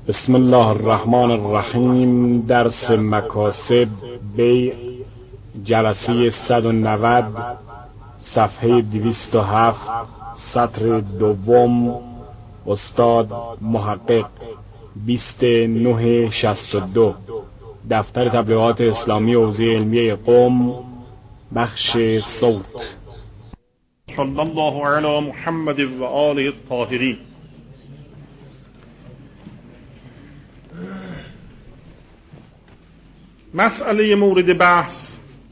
بسم الله الرحمن الرحیم. درس مکاسب بیع، جلسه 190، صفحه 207، سطر دوم. استاد محقق 2962، دفتر تبلیغات اسلامی حوزه علمیه قم، بخش صوت. صلی الله علی محمد و آله الطاهرین. مسئله مورد بحث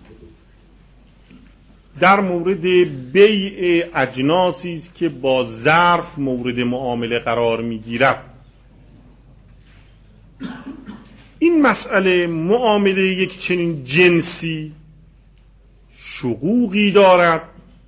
در مورد بیع اجناسی است که با ظرف مورد معامله قرار می‌گیرد. این مسئله معامله یک چنین جنسی شقوقی دارد،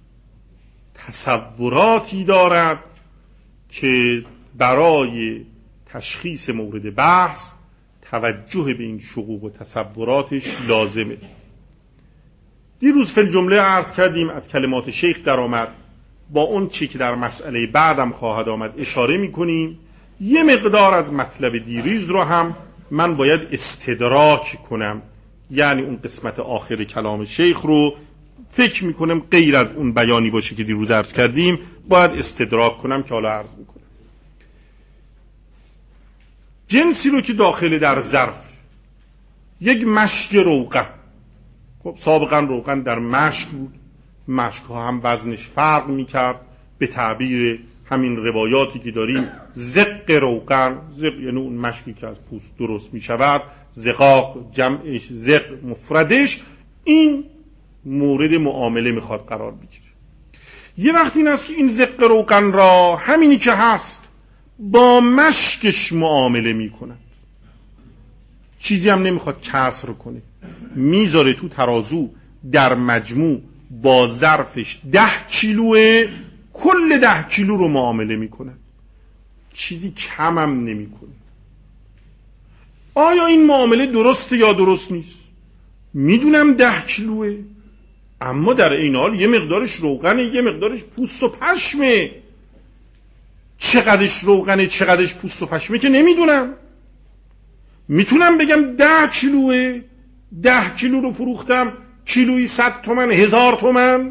تصوراتی دارد که برای تشخیص مورد بحث توجه به این شقوق و تصوراتش لازمه. دیروز فی الجمله عرض کردیم، از کلمات شیخ در آمد، با اون چی که در مسئله بعدم خواهد آمد اشاره میکنیم. یه مقدار از مطلب دیروز رو هم من باید استدراک کنم، یعنی اون قسمت آخر کلام شیخ رو فکر میکنم غیر از اون بیانی باشه که دیروز عرض کردیم باید استدراک کنم که حالا عرض میکنم. جنسی رو که داخل در ظرف، یک مشک روغن. خب سابقا روغن در مشک بود، مشک ها هم وزنش فرق میکرد. به تعبیر همین روایاتی که داریم، زق روغن، زق یعنی اون مشکی که از پوست درست میشود، زقاق جمعش، زق مفردش. این مورد معامله میخواد قرار بگیره. یه وقت این است که این زق روغن را همینی که هست با مشکش معامله میکنند، چیزی هم نمیخواد کسر کنه، میذاره تو ترازو، در مجموع با ظرفش 10 کیلوه، کل 10 کیلو رو معامله میکنه، چیزی کم هم نمیکنه. آیا این معامله درسته یا درست نیست؟ میدونم 10 کیلوه، اما در این حال یه مقدارش روغنه، یه مقدارش پوست و پشمه. چقدرش روغنه چقدرش پوست و پشمه که نمیدونم. میتونم بگم 10 کیلوه، 10 کیلو رو فروختم، کیلویی 100 تومن، 1000 تومن.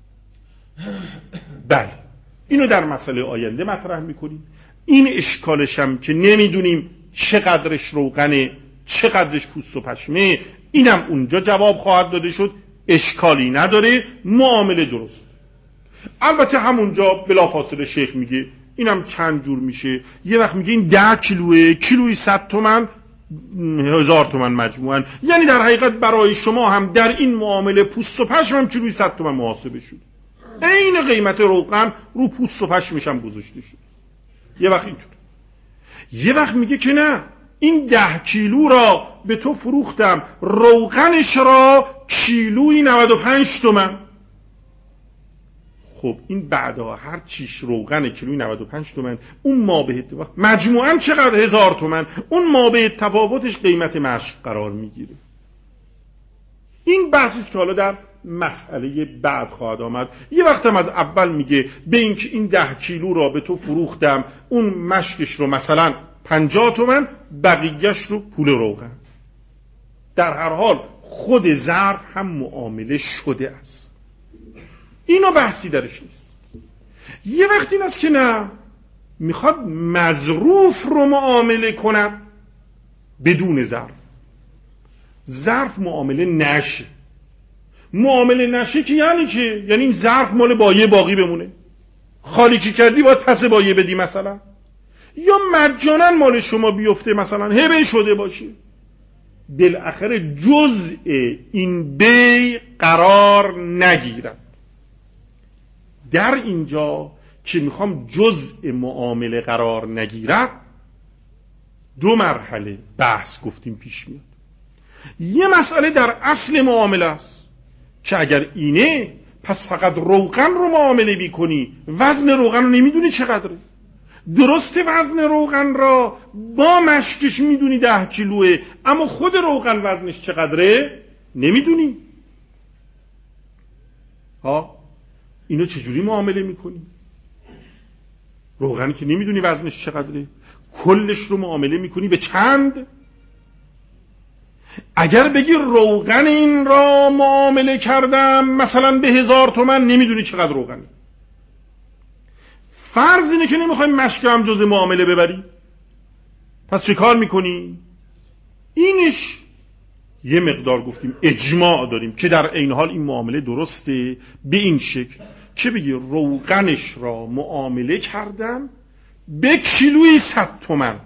بله، اینو در مسئله آینده مطرح میکنیم. این اشکالش هم که نمیدونیم چقدرش روغنه چقدرش پوست و پشمه، اینم اونجا جواب خواهد داده شد. اشکالی نداره، معامله درست. البته همونجا بلافاصله شیخ میگه اینم چند جور میشه. یه وقت میگه این 10 کیلوه، کیلویی 100 تومن، 1000 تومن مجموعاً. یعنی در حقیقت برای شما هم در این معامله پوست و پشم هم کیلویی 100 تومن محاسبه شد. عین قیمت روغن رو پوست و پشمش هم گذاشته شد. یه وقت اینطور. یه وقت میگه که نه، این 10 کیلو را به تو فروختم، روغنش را کیلویی 95 تومن. خب این بعدها هر چیش روغن کیلویی 95 تومن، اون ما به اتفاق مجموعاً چقدر؟ 1000 تومن. اون ما به تفاوتش قیمت مشق قرار میگیره. این بحثی که حالا در مسئله بعد خواهد آمد. یه وقت هم از اول میگه به اینکه این 10 کیلو را به تو فروختم، اون مشکش رو مثلا 50 تومن، بقیهش رو پول روغن. در هر حال خود ظرف هم معامله شده است، اینو بحثی درش نیست. یه وقت این است که نه، میخواد مظروف رو معامله کند بدون ظرف. ظرف معامله نشه. معامله نشه که یعنی چه؟ یعنی این ظرف مال بایه باقی بمونه، خالی چی کردی باید پس بایه بدی مثلا، یا مجانا مال شما بیفته مثلا هبه شده باشه. بالاخره جزء این بیع قرار نگیرد. در اینجا که میخوام جزء معامله قرار نگیرد، 2 مرحله بحث گفتیم پیش میاد. یه مسئله در اصل معامله است که اگر اینه، پس فقط روغن رو معامله میکنی، وزن روغن رو نمیدونی چقدره. درسته وزن روغن را با مشکش میدونی 10 کیلوه، اما خود روغن وزنش چقدره نمیدونی. اینو چجوری معامله میکنی؟ روغنی که نمیدونی وزنش چقدره. کلش رو معامله میکنی به چند. اگر بگی روغن این را معامله کردم مثلا به 1000 تومان، نمیدونی چقدر روغنه. فرض اینه که نمیخوای مشک هم جز معامله ببری، پس چه کار میکنی؟ اینش یه مقدار گفتیم اجماع داریم که در عین حال این معامله درسته به این شکل که بگی روغنش را معامله کردم به کیلویی 100 تومان،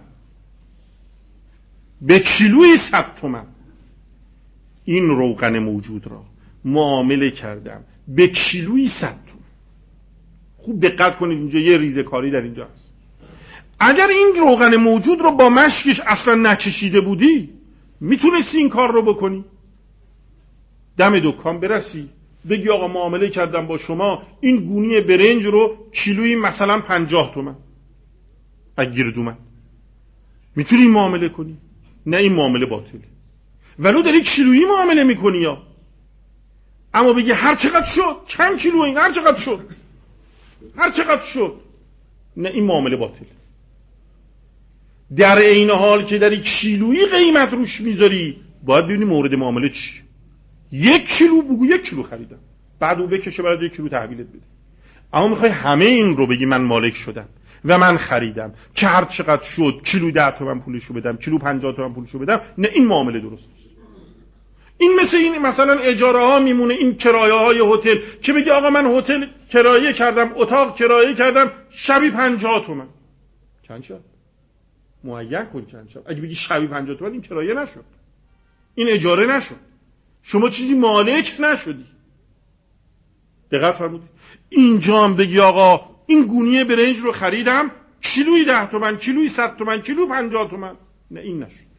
به کیلویی 100 تومان این روغن موجود را معامله کردم به کیلویی 100 تومان. خوب دقت کنید اینجا یه ریزه کاری در اینجا هست. اگر این روغن موجود رو با مشکش اصلا نچشیده بودی میتونستی این کار رو بکنی؟ دم دکان برسی بگی آقا معامله کردم با شما این گونی برنج رو کیلویی مثلا 50 تومان اگه اومد، میتونی این معامله کنی؟ نه، این معامله باطله. ولو داری کیلویی معامله میکنی یا اما بگی هر چقدر شد، چند کیلو این، هر چقدر شد، هر چقدر شد، نه، این معامله باطله. در عین حال که داری کیلویی قیمت روش میذاری باید ببینی مورد معامله چی. 1 کیلو بگو 1 کیلو خریدم، بعد او بکشه برات 1 کیلو تحویلت بده. اما میخوای همه این رو بگی من مالک شدم و من خریدم که هر چقدر شد کیلو 10 تومن پولشو بدم، کیلو 50 تومن پولشو بدم، نه، این معامله درست نیست. این مثل این مثلا اجاره ها میمونه، این کرایه های هتل که بگی آقا من هتل کرایه کردم، اتاق کرایه کردم شبی 50 تومن. چند شد؟ معین کن چند شد. اگه بگی شبی 50 تومن این کرایه نشد، این اجاره نشد، شما چیزی مالک نشدی. دقت فرمودید؟ اینجا هم بگی آقا این گونی برنج رو خریدم کیلویی 10 تومن، کیلویی 100 تومن، کیلو 50 تومن، نه، این نشد.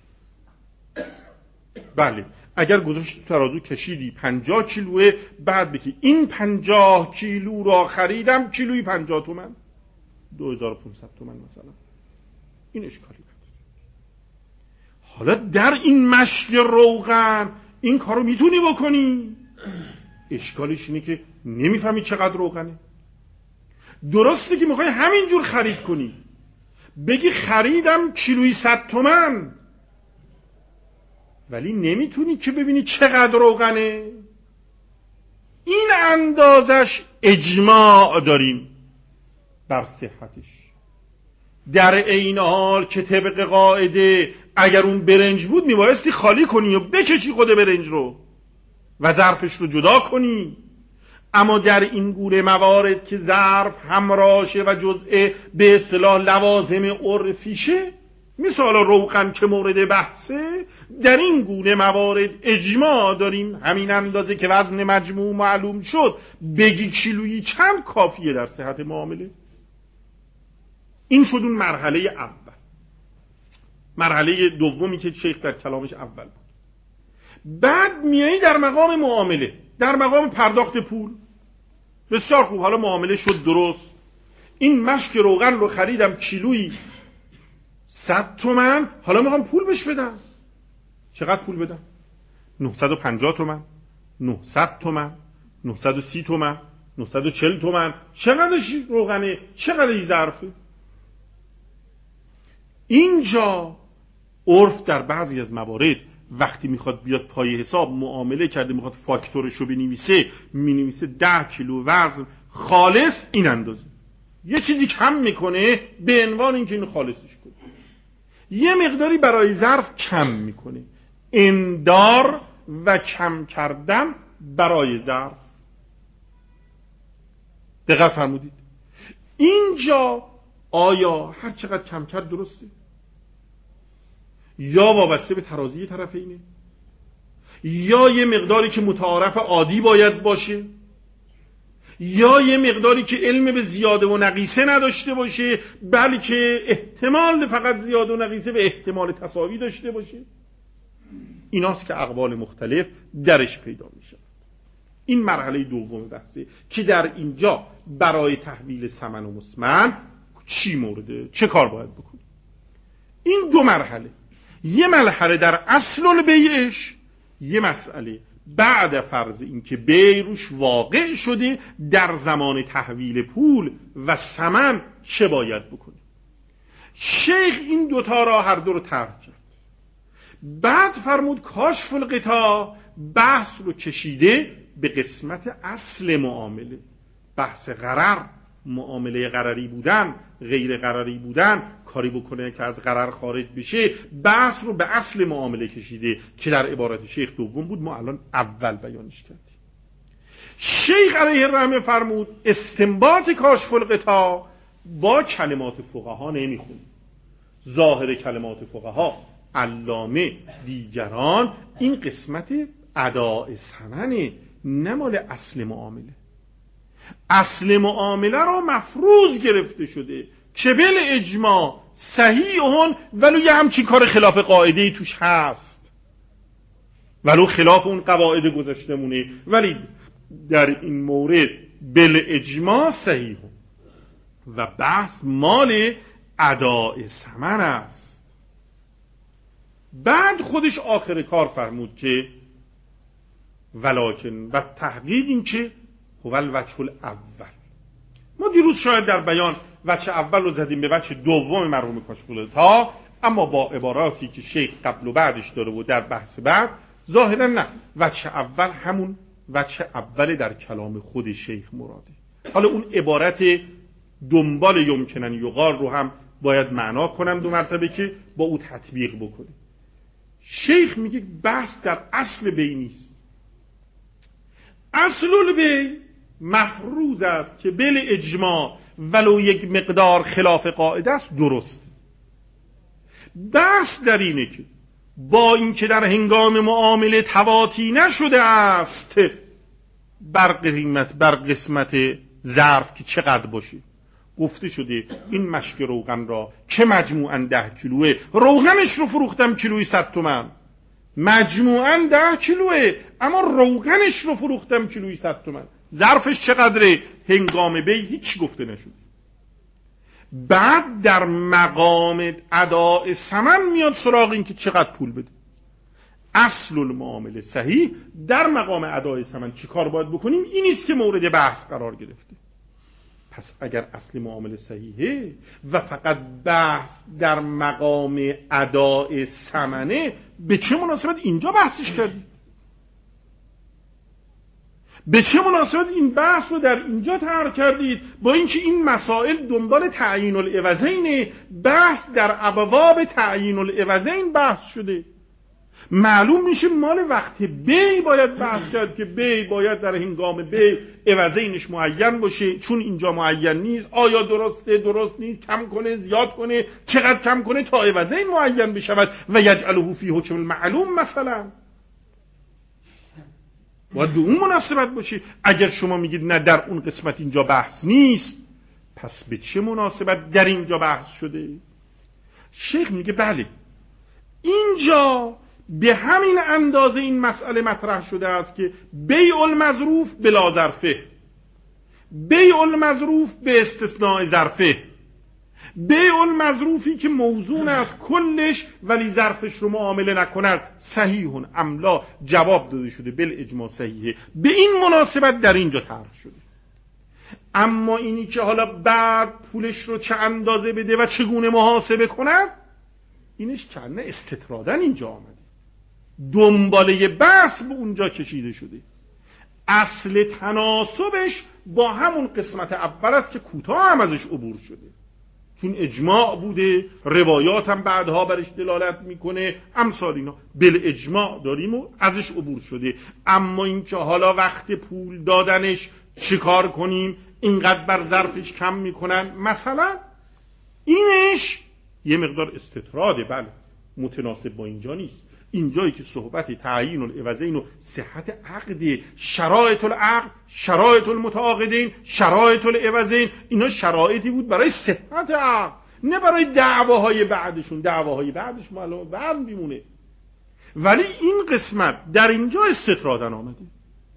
بله، اگر گذاشت تو ترازو کشیدی 50 کیلوه، بعد بگی این 50 کیلو را خریدم کیلویی 50 تومن، 2500 تومن مثلا، این اشکالی نداره. حالا در این مشک روغن این کارو میتونی بکنی. اشکالش اینه که نمیفهمی چقدر روغنه. درسته که میخوای همینجور خرید کنی، بگی خریدم کیلویی 100 تومن، ولی نمیتونی که ببینی چقدر روغنه. این اندازش اجماع داریم بر صحتش، در عین حال که طبق قاعده اگر اون برنج بود میبایستی خالی کنی و بکشی خود برنج رو و ظرفش رو جدا کنی. اما در این گونه موارد که ظرف همراشه و جزء به اصطلاح لوازم عرفیشه، مثال روغن که مورد بحثه، در این گونه موارد اجماع داریم همین اندازه که وزن مجموع معلوم شد بگی کیلویی چند کافیه در صحت معامله. این شد اون مرحله اول. مرحله دومی که شیخ در کلامش اول بود. بعد میایی در مقام معامله، در مقام پرداخت پول. بسیار خوب، حالا معامله شد درست، این مشک روغن رو خریدم کیلویی 100 تومن، حالا میخوام پول بهش بدم. چقدر پول بدم؟ 950 تومن، 900 تومن، 930 تومن، 940 تومن. چقدرش روغنه؟ چقدرش ظرفه؟ اینجا عرف در بعضی از موارد وقتی میخواد بیاد پای حساب معامله کرده، میخواد فاکتورشو بنویسه، مینویسه 10 کیلو وزن خالص این اندازه. یه چیزی کم میکنه به عنوان اینکه اینو خالصش کنه، یه مقداری برای ظرف کم میکنه. اندار و کم کردن برای ظرف. دقت فرمودید؟ اینجا آیا هر چقدر کم کرد درسته؟ یا وابسته به ترازی طرفینه؟ یا یه مقداری که متعارف عادی باید باشه؟ یا یه مقداری که علم به زیاده و نقیصه نداشته باشه، بلکه احتمال فقط زیاده و نقیصه و احتمال تساوی داشته باشه؟ ایناست که اقوال مختلف درش پیدا میشه. این مرحله دوم بحثه که در اینجا برای تحویل ثمن و مسمن چی مورده، چه کار باید بکنی. این دو مرحله، یه مرحله در اصل البیعش، یه مسئله بعد فرض این که بیع روش واقع شده در زمان تحویل پول و ثمن چه باید بکنی. شیخ این دوتا را هر دو رو طرح کرد. بعد فرمود کاشف الغطا بحث رو کشیده به قسمت اصل معامله، بحث غرر، معامله غرری بودن، غیر غرری بودن، کاری بکنه که از غرر خارج بشه، بحث رو به اصل معامله کشیده که در عبارت شیخ دوم بود، ما الان اول بیانش کردیم. شیخ علیه الرحمه فرمود استنباط کاشف الغطا با کلمات فقها نمیخونه. ظاهر کلمات فقها، علامه، دیگران، این قسمت اداء ثمنه، نه مال اصل معامله. اصل معامله را مفروض گرفته شده که بل اجماع صحیحون، ولو یه همچی کار خلاف قاعده‌ای توش هست، ولو خلاف اون قواعد گذشتمونه، ولی در این مورد بل اجماع صحیحون و بحث مال اداء ثمن است. بعد خودش آخر کار فرمود که ولکن و تحقیق این که هو الوجه الاول. ما دیروز شاید در بیان وجه اول رو زدیم به وجه دوم مرحوم کاشف الغطا، اما با عباراتی که شیخ قبل و بعدش داره و در بحث بعد ظاهرا نه، وجه اول همون وجه اول در کلام خود شیخ مراده. حالا اون عبارت دنبال یمکنن یقال رو هم باید معنا کنم دو مرتبه که با او تطبیق بکنه. شیخ میگه بحث در اصل بی نیست. اصل البی مفروض است که بل اجماع ولو یک مقدار خلاف قاعده است، درست. بحث در اینه که با اینکه در هنگام معامله تواتی نشده است بر قسمت ظرف که چقدر باشه، گفته شده این مشک روغن را که مجموعاً 10 کیلوه، روغنش رو فروختم کیلویی 100 تومن، مجموعاً 10 کیلوه اما روغنش رو فروختم کیلویی 100 تومن، ظرفش چقدره؟ هنگام بی هیچ گفته نشده. بعد در مقام اداء ثمن میاد سراغ این که چقدر پول بده. اصل المعامله صحیح، در مقام اداء ثمن چی کار باید بکنیم این نیست که مورد بحث قرار گرفته. پس اگر اصل معامله صحیحه و فقط بحث در مقام اداء ثمنه، به چه مناسبت اینجا بحثش کردید؟ به چه مناسبت این بحث رو در اینجا طرح کردید؟ با اینکه این مسائل دنبال تعیین العوضین، بحث در ابواب تعیین العوضین بحث شده. معلوم میشه مال وقت بی باید بحث کرد که بی باید در هنگام بی عوضینش معین باشه، چون اینجا معین نیست. آیا درسته، درست نیست، کم کنه، زیاد کنه، چقدر کم کنه تا عوضین معین بشود و یجعله فی حکم المعلوم مثلا، باید به اون مناسبت باشه. اگر شما میگید نه در اون قسمت اینجا بحث نیست، پس به چه مناسبت در اینجا بحث شده؟ شیخ میگه بله، اینجا به همین اندازه این مسئله مطرح شده است که بیع المظروف بلا ظرفه، بیع المظروف به استثناء ظرفه، بیع المظروفی که موزون است کلش ولی ظرفش رو معامله نکند، صحیحون املا جواب داده شده بل اجماع صحیحه، به این مناسبت در اینجا طرح شده. اما اینی که حالا بعد پولش رو چه اندازه بده و چگونه محاسبه کند، اینش کنه استطرادن اینجا آمده، دنباله بحث به اونجا کشیده شده. اصل تناسبش با همون قسمت اول است که کوتاه هم ازش عبور شده، چون اجماع بوده، روایات هم بعدها برش دلالت میکنه، امثال اینا بل اجماع داریم و ازش عبور شده. اما این که حالا وقت پول دادنش چیکار کنیم، اینقدر بر ظرفش کم میکنن مثلا، اینش یه مقدار استطراده، بله متناسب با اینجا نیست. اینجایی که صحبت تعیین العوضین و صحت عقد، شرایط العقد، شرایط المتعاقدین، شرایط العوضین، اینا شرایطی بود برای صحت عقد، نه برای دعواهای بعدشون. دعواهای بعدش معلومه بعد میمونه، ولی این قسمت در اینجا استطرادن آمده.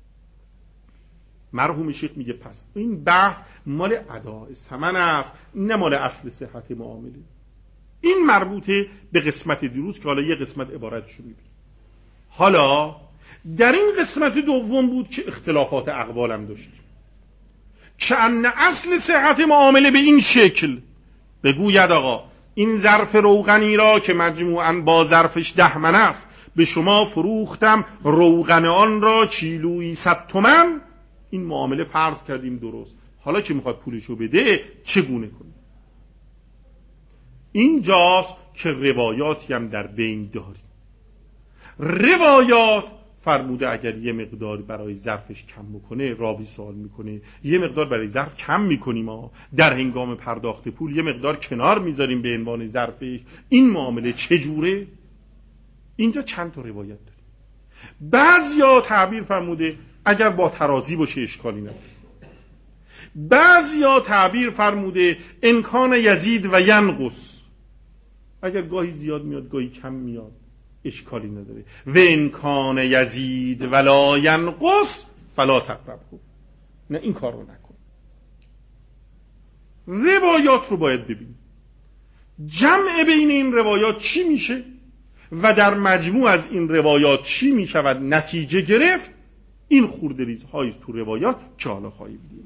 مرحوم شیخ میگه پس این بحث مال اداء ثمن است، نه مال اصل صحت معامله. این مربوطه به قسمت دیروز که حالا یه قسمت عبارتش رو میبینیم. حالا در این قسمت دوم بود که اختلافات اقوالم داشتیم که ان اصل صحت معامله به این شکل بگوید آقا این ظرف روغنی را که مجموعاً با ظرفش 10 من است به شما فروختم، روغن آن را کیلویی 100 تومن. این معامله فرض کردیم درست. حالا که میخواد پولشو بده چگونه کنه؟ اینجاست که روایاتی هم در بین داریم. روایات فرموده اگر یه مقدار برای ظرفش کم بکنه، راوی سوال میکنه یه مقدار برای ظرف کم میکنیم ما در هنگام پرداخت پول یه مقدار کنار میذاریم به عنوان ظرفش، این معامله چجوره؟ اینجا چند تا روایت داریم. بعضیا تعبیر فرموده اگر با ترازی باشه اشکالی نداره. بعضیا تعبیر فرموده امکان یزید و ینقص، اگر گاهی زیاد میاد گاهی کم میاد اشکالی نداره. و امکان یزید ولا ینقص فلا تقربه، نه این کار رو نکن. روایات رو باید ببینیم جمع بین این روایات چی میشه و در مجموع از این روایات چی میشود نتیجه گرفت. این خوردریز هایی تو روایات که حالا خواهیم دید.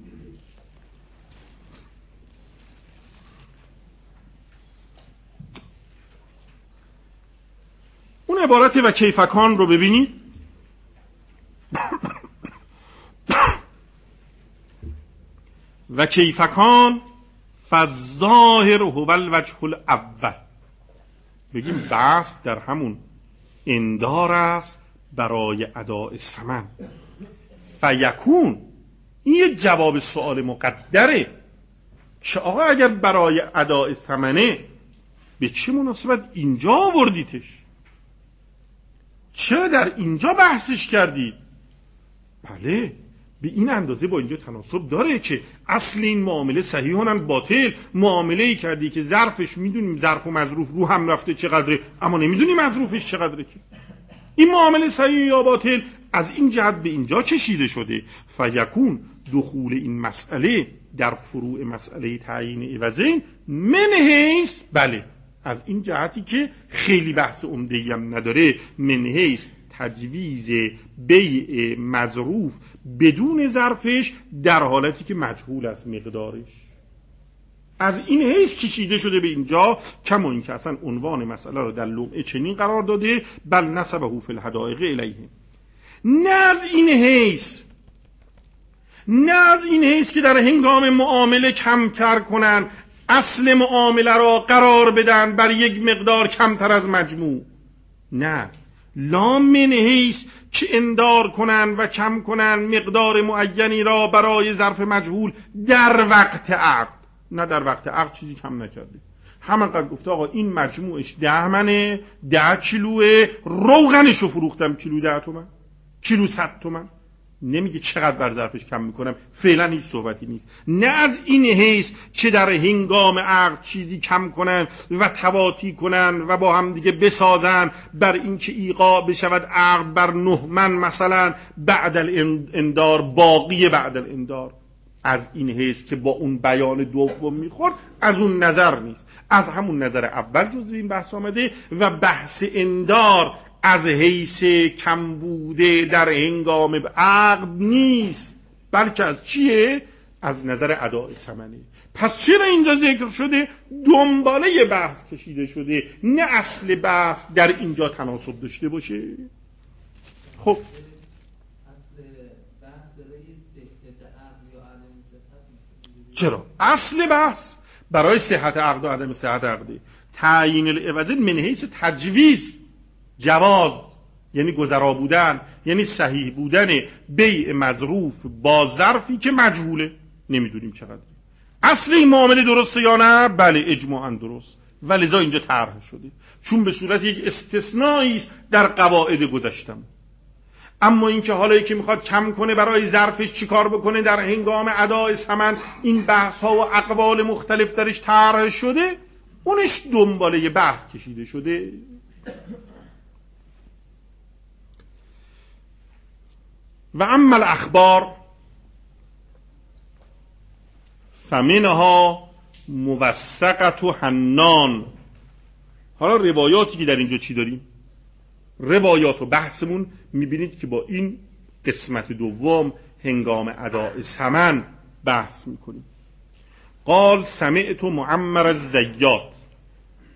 اون عبارت و کیفکان رو ببینید. و کیفکان فالظاهر هو الوجه الاول، بگیم بس در همون اندار است برای اداء ثمن. فیکون این یه جواب سوال مقدره که آقا اگر برای اداء ثمنه به چه مناسبت اینجا آوردیتش؟ چرا در اینجا بحثش کردید؟ بله به این اندازه با اینجا تناسب داره که اصل این معامله صحیح هنن باطل. معامله‌ای کردی که ظرفش میدونیم ظرف و مظروف رو هم رفته چقدره، اما نمیدونیم مظروفش چقدره. که این معامله صحیح یا باطل از این جهت به اینجا کشیده شده. فیکون دخول این مسئله در فروع مسئله تعیین عوضین من حیث، بله از این جهتی که خیلی بحث عمده‌ای هم نداره، من حیث تجویز بیع مظروف بدون ظرفش در حالتی که مجهول است مقدارش. از این حیث کشیده شده به اینجا، کما این که اصلا عنوان مسئله را در لمعه چنین قرار داده بل نسبه فی الحدائق الیه. نه از این حیث که در هنگام معامله کم کر کنن، اصل معامله را قرار بدن بر یک مقدار کمتر از مجموع. نه، لا من حیث که اندار کنن و کم کنن مقدار معینی را برای ظرف مجهول در وقت عقد. نه در وقت عقد چیزی کم نکرده، همانقدر گفته آقا این مجموعش 10 منه، 10 کیلوه، روغنشو فروختم کیلو 10 تومن، کیلو 100 تومن. نمیگه چقدر بر ظرفش کم میکنم، فعلا هیچ صحبتی نیست. نه از این حیث که در هنگام عقد چیزی کم کنن و تواطی کنن و با هم دیگه بسازن بر این که ایقاع بشود عقد بر 9 من مثلا بعد الاندار، باقی بعد الاندار. از این حیث که با اون بیان دوم میخورد، از اون نظر نیست، از همون نظر اول جزء این بحث آمده. و بحث اندار از حیث کم بوده در هنگام عقد نیست، بلکه از چیه؟ از نظر اداء ثمنه. پس چرا اینجا ذکر شده؟ دنباله بحث کشیده شده، نه اصل بحث در اینجا تناسب داشته باشه. خب چرا؟ اصل بحث برای صحت عقد و عدم صحت عقد تعیین العوض من حیث تجویز، جواز یعنی گذرا بودن، یعنی صحیح بودن بیع مظروف با ظرفی که مجهوله، نمیدونیم چقدر. اصل این معامله درسته یا نه؟ بله اجماعاً درست، ولذا اینجا طرح شده، چون به صورت یک استثنایی است در قواعد گذشتم. اما این که حالا یکی میخواد کم کنه برای ظرفش چیکار بکنه در هنگام اداء ثمن، این بحث ها و اقوال مختلف درش طرح شده، اونش دنباله بحث کشیده شده. و اما الاخبار فمنها موثقت و حنان. حالا روایاتی که در اینجا چی داریم؟ روایات و بحثمون میبینید که با این قسمت دوم هنگام اداء ثمن بحث میکنیم. قال سمعت معمر الزیات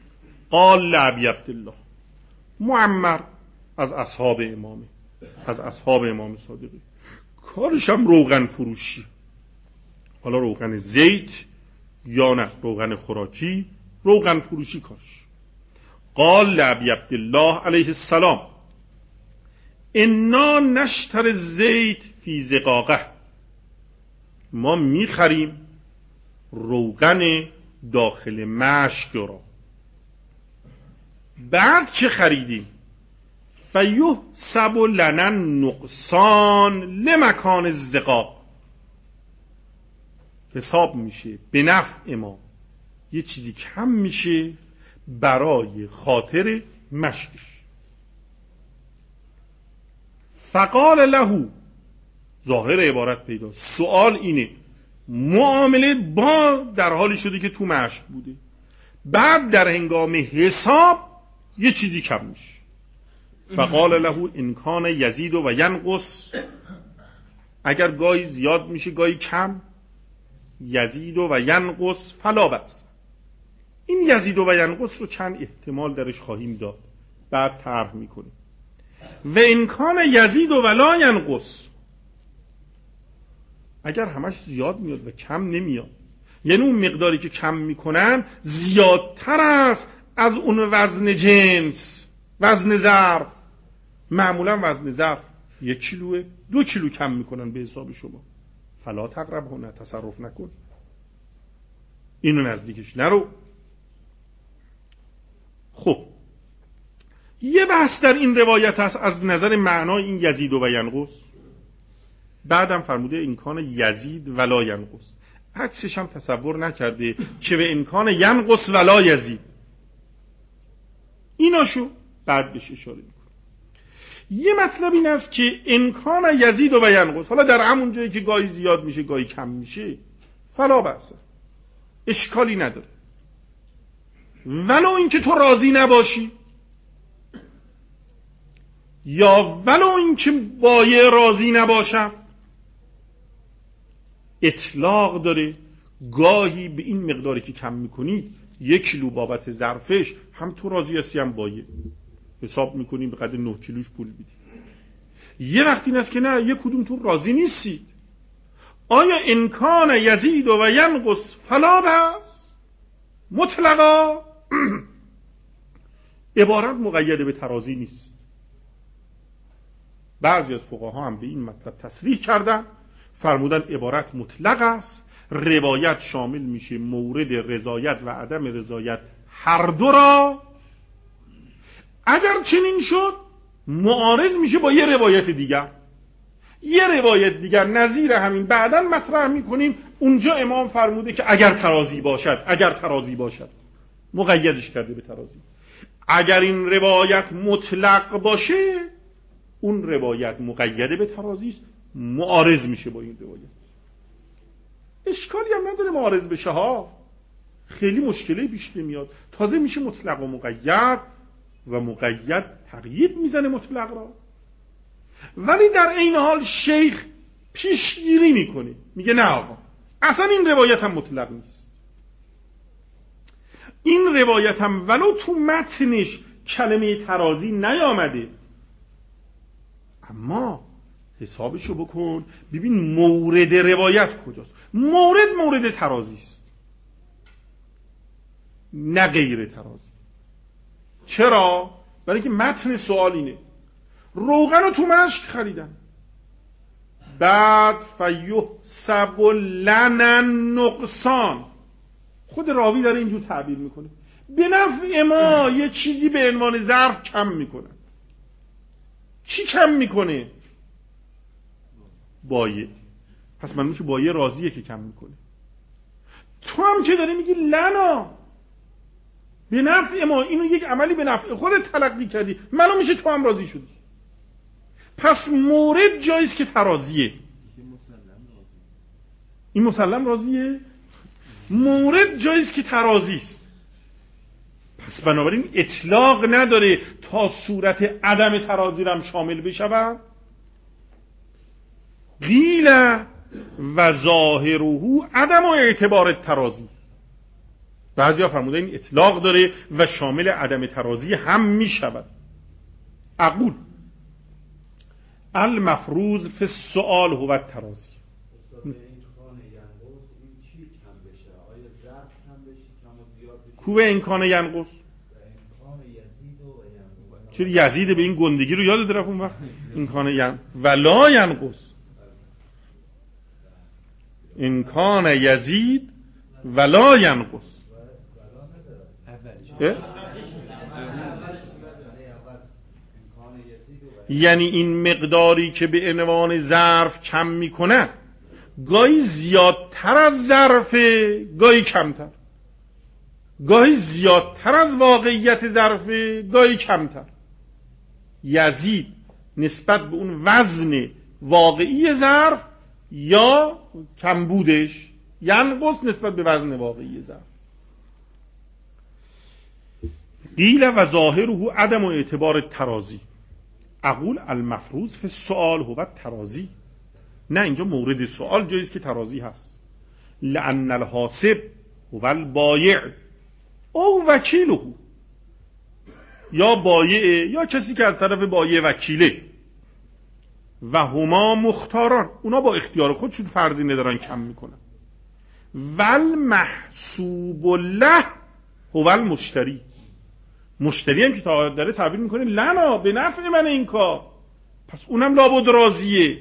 قال لابی عبدالله، معمر از اصحاب امام صادقی، کارش هم روغن فروشی، حالا روغن زیت یا نه روغن خوراکی، روغن فروشی کارش. قال لابی عبدالله علیه السلام انا نشتر الزیت فی زقاقه، ما میخریم روغن داخل مشک را. بعد چه خریدیم؟ فیحسب لنا نقصان لمکان الزقاق، حساب میشه به نفع ما یه چیزی کم میشه برای خاطر مشکش. فقال له، ظاهر عبارت پیدا، سوال اینه، معامله با در حالی شده که تو مشک بوده، بعد در هنگام حساب یه چیزی کم میشه. فقال له ان کان یزید و ینقص، اگر گاهی زیاد میشه گاهی کم، یزید و ینقص فلا بأس. این یزید و ینقص رو چند احتمال درش خواهیم داد، بعد طرح میکنیم. و ان کان یزید و لا ینقص، اگر همش زیاد میاد و کم نمیاد، یعنی اون مقداری که کم میکنن زیادتر است از اون وزن جنس، وزن ظرف. معمولا وزن ظرف 1 کیلوه، 2 کیلو کم میکنن به حساب شما. فلا تقرب هنه، تصرف نکن، اینو نزدیکش نرو. خب یه بحث در این روایت هست از نظر معنای این یزید و ینقص. بعدم فرموده امکان یزید ولا ینقص، عکسش هم تصور نکرده که به امکان ینقص ولا یزید، ایناشو بعد بهش اشاره میکنه. یه مطلب این است که امکان یزید و ینقص، حالا در همون جایی که گاهی زیاد میشه گاهی کم میشه فلا بأس، اشکالی نداره، ولو اینکه تو راضی نباشی یا ولو اینکه بایع راضی نباشم، اطلاق داره. گاهی به این مقداری که کم میکنی 1 کیلو بابت ظرفش هم تو راضی هستی هم بایع، حساب میکنیم به قدر 9 کیلوش پول بدی. یه وقتی این است که نه، یک کدوم تو راضی نیستی. آیا امکان یزید و ینقص فلا بأس مطلقا عبارت مقید به ترازی نیست. بعضی از فقها هم به این مطلب تصریح کردن، فرمودن عبارت مطلق است، روایت شامل میشه مورد رضایت و عدم رضایت هر دو را. اگر چنین شد معارض میشه با یه روایت دیگر، یه روایت دیگر نظیر همین بعداً مطرح میکنیم. اونجا امام فرموده که اگر ترازی باشد، مقیدش کرده به ترازی. اگر این روایت مطلق باشه، اون روایت مقیده به ترازی است، معارض میشه با این روایت. اشکالی هم نداره معارض بشه ها، خیلی مشکلی پیش نمیاد. تازه میشه مطلق و مقید، و مقید تقیید میزنه مطلق را. ولی در این حال شیخ پیشگیری میکنه، میگه نه آقا، اصلا این روایت هم مطلق نیست. این روایت هم ولو تو متنش کلمه ترازی نیامده، اما حسابشو بکن ببین مورد روایت کجاست. مورد ترازی است، نه غیر ترازی. چرا؟ برای اینکه متن سوال اینه، روغن رو تو مشک خریدن، بعد فیحسب لنا نقصان، خود راوی داره اینجور تعبیر میکنه، به نفع ما یه چیزی به عنوان ظرف کم میکنن. چی کم میکنه؟ بایع. پس من میشه بایع راضیه که کم میکنه. تو هم که داری میگی لنا به نفع ما، اینو یک عملی به نفع خودت تلقی کردی، منو میشه تو هم راضی شدی. پس مورد جاییست که ترازیه. این مسلم راضیه؟ مورد جاییست که ترازیست. پس بنابراین اطلاق نداره تا صورت عدم ترازی رو هم شامل بشود. قیل و ظاهره عدم اعتبار ترازی، بعضیا فرمودن این اطلاق داره و شامل عدم ترازی هم می شود. اقول المفروض فی السؤال هو الترازی. کو امکان ینقص؟ چرا یزید به این گندگی رو یاد رفت اون وقت؟ امکان ولا ینقص، امکان یزید ولا ینقص. یعنی این مقداری که به عنوان ظرف کم میکنه گاهی زیادتر از ظرفه، گاهی کمتر، گاهی زیادتر از واقعیت ظرفه، گاهی کمتر. یزید نسبت به اون وزن واقعی ظرف یا کمبودش، ینقص نسبت به وزن واقعی ظرف. قیل و ظاهره عدم اعتبار ترازی. اقول المفروض فی السؤال هو الترازی. نه، اینجا مورد سؤال جاییست که ترازی هست. لأن الحاسب هو البایع او وکیله، یا بایع یا کسی که از طرف بایع وکیله. و هما مختاران، اونا با اختیار خودشون فرضی ندارن کم میکنن. والمحسوب له هو المشتری. مشتری هم که داره تعبیر میکنه لنا به نفع من این کار، پس اونم لابد راضیه.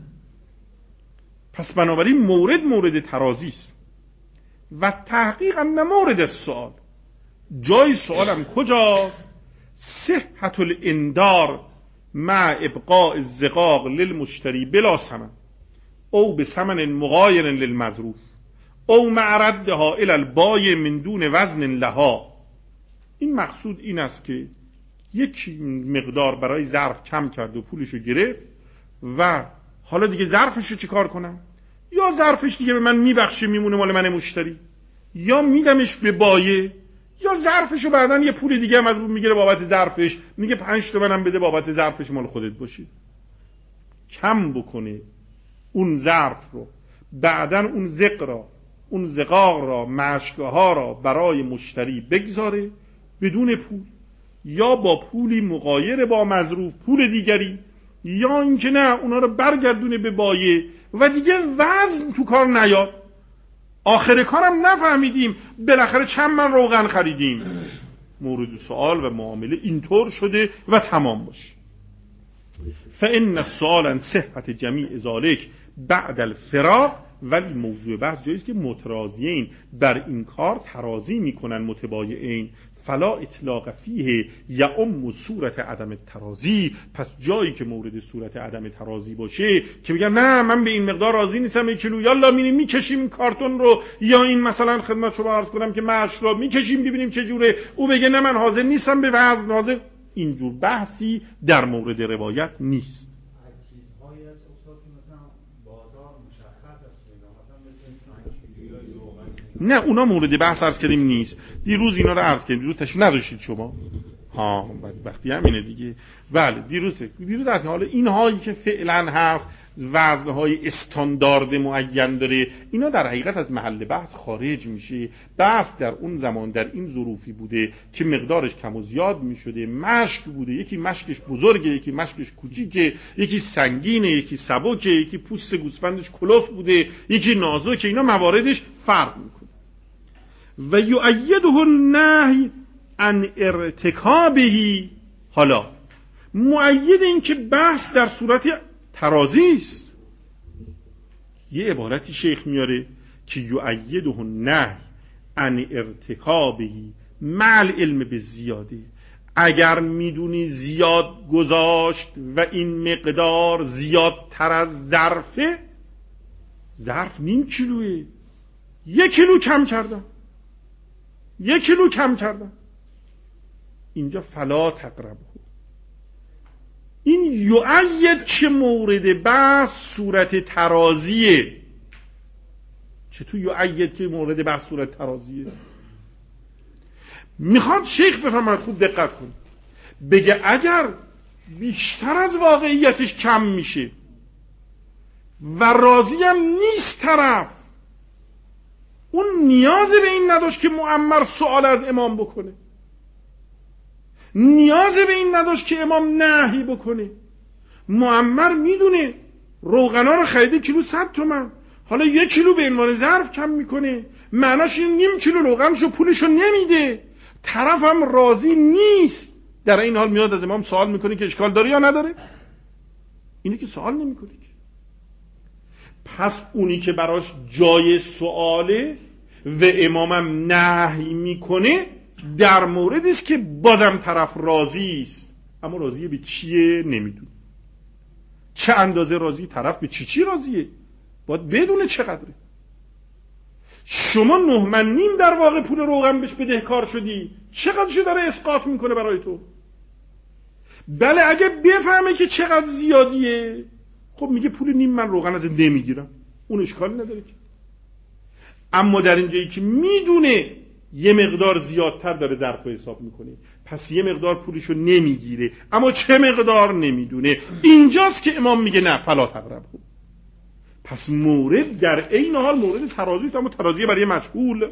پس بنابراین مورد ترازی است. و تحقیق نه مورد سوال. جای سوالم کجاست؟ صحت الاندار مع ابقاء الزقاق للمشتری بلا ثمن او بثمن مغایر للمظروف او مع ردها الى البایع من دون وزن لها. این مقصود این است که یک مقدار برای ظرف کم کرد و پولشو گرفت و حالا دیگه ظرفشو چیکار کنم؟ یا ظرفش دیگه به من میبخشه میمونه مال من مشتری، یا میدمش به بایع، یا ظرفشو بعداً یه پول دیگه هم از اون میگیره بابت ظرفش، میگه 5 تومن هم بده بابت ظرفش مال خودت باشه. کم بکنه اون ظرف رو، بعداً اون اون زقاق را، مشکها را برای مشتری بگذاره بدون پول، یا با پولی مغایر با مظروف، پول دیگری، یا اینکه نه اونا رو برگردونه به بایع و دیگه وزن تو کار نیاد. آخر کارم نفهمیدیم بالاخره چند من روغن خریدیم. مورد سوال و معامله اینطور شده و تمام باشه. فإن السؤال عن صحت جمیع ذلك بعد الفراق. ولی موضوع بحث جاییست که مترازیین بر این کار ترازی میکنن متبایعین. فلا اطلاق فیه یعم صورت عدم ترازی. پس جایی که مورد صورت عدم ترازی باشه که میگن نه من به این مقدار راضی نیستم، 1 کیلو یالا میریم میکشیم این کارتون رو، یا این مثلا خدمت شما عرض کنم که ماش رو میکشیم ببینیم چه جوره، او بگه نه من حاضر نیستم به وزن حاضر. اینجور بحثی در مورد روایت نیست. نه اونا مورد بحث عرض کردیم نیست. دیروز اینا رو عرض کردیم، دیروز تشریف نداشتید شما. بدبختی همینه دیگه. بله دیروز از حال اینهایی که فعلا هست وزنهای استاندارد معین داره، اینا در حقیقت از محل بحث خارج میشه. بحث در اون زمان در این ظروفی بوده که مقدارش کم و زیاد میشده، مشک بوده، یکی مشکش بزرگه، یکی مشکش کوچیکه، یکی سنگینه، یکی سبکه، یکی پوست گوسفندش کلوف بوده، یکی نازکه. اینا مواردش فرق میکنه. و یؤیده النهی عن ارتکابه. حالا مؤید این که بحث در صورت ترازی است، یه عبارتی شیخ میاره که یؤیده النهی عن ارتکابه مع العلم بالزیاده. اگر میدونی زیاد گذاشت و این مقدار زیادتر از ظرفه، ظرف 0.5 کیلوه، 1 کیلو کم کردن، 1 کیلو کم کردن، اینجا فلا تقربه. این یؤید چه مورد بحث صورت ترازیه. چطور یؤید که مورد بحث صورت ترازیه؟ میخواد شیخ بفرماید، خوب دقت کن، بگه اگر بیشتر از واقعیتش کم میشه و راضی هم نیست طرف، اون نیاز به این نداشت که معمر سوال از امام بکنه، نیاز به این نداشت که امام نهی بکنه. معمر میدونه روغنا رو خریده کیلو 100 تومن، حالا 1 کیلو به عنوان ظرف کم میکنه، معناش این نیم کیلو روغنشو پولشو نمیده، طرفم راضی نیست. در این حال میاد از امام سوال میکنه که اشکال داره یا نداره؟ اینه که سوال نمیکنه. پس اونی که براش جای سواله و امامم نهی میکنه در موردی است که بازم طرف راضی است، اما راضیه به چیه نمیدونه. چه اندازه راضی، طرف به چی راضیه باید بدونه چقدره. شما 9.5 من در واقع پول روغن بهش بدهکار شدی، چقدرشو داره اسقاط میکنه برای تو؟ بله اگه بفهمه که چقدر زیادیه، خب میگه پول 1/2 من روغن از نمیگیرم، اون اشکالی نداره که. اما در اینجایی که میدونه یه مقدار زیادتر داره ظرف حساب میکنه، پس یه مقدار پولشو نمیگیره، اما چه مقدار نمیدونه، اینجاست که امام میگه نه فلا تقربه. پس مورد در عین حال مورد ترازی است، اما ترازی برای مجهول.